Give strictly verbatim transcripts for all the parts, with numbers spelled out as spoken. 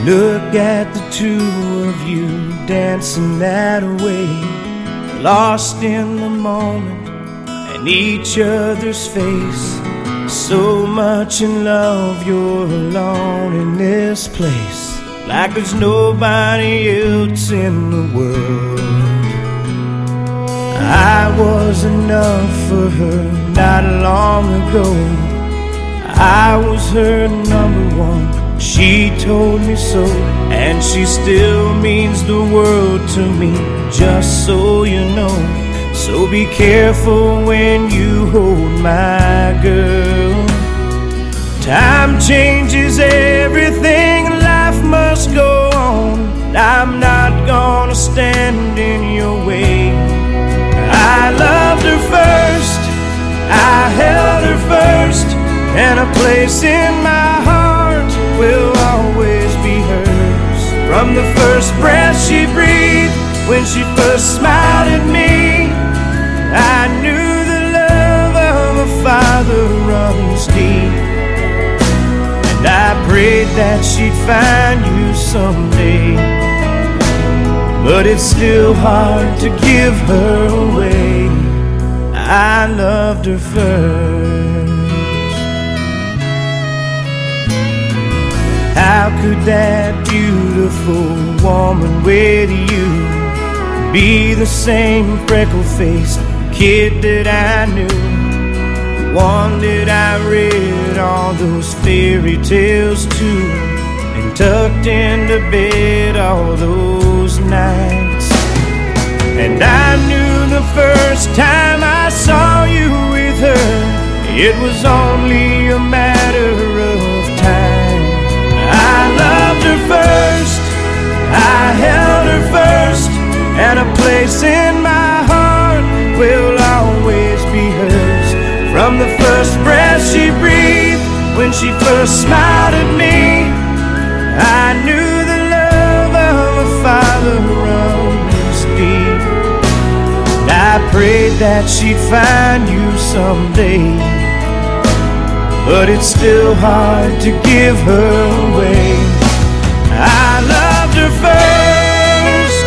Look at the two of you dancing that way, lost in the moment and each other's face. So much in love, you're alone in this place, like there's nobody else in the world. I was enough for her not long ago. I was her number one, she told me so, and she still means the world to me, just so you know. So be careful when you hold my girl. Time changes everything, life must go on. I'm not gonna stand in your way. I loved her first, I held her first, and a place in my heart will always be hers. From the first breath she breathed, when she first smiled at me, I knew the love of a father runs deep. And I prayed that she'd find you someday, but it's still hard to give her away. I loved her first. How could that beautiful woman with you be the same freckle-faced kid that I knew? One that I read all those fairy tales to, and tucked into bed all those nights. And I knew the first time I saw you with her, it was only a matter of time. I loved her first, I held her first, and a place in my heart will always be hers. From the first breath she breathed, when she first smiled at me, I knew the love of a father runs deep. And I prayed that she'd find you someday, but it's still hard to give her away. I loved her first.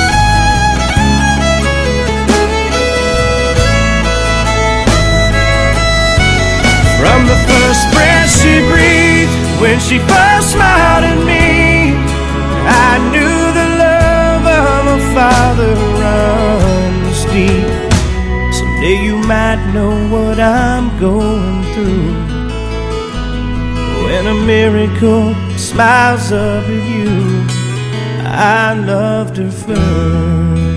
From the first breath she breathed, when she first smiled at me, I knew the love of a father runs deep. Someday you might know what I'm going through, when a miracle smiles up at you. I loved her first.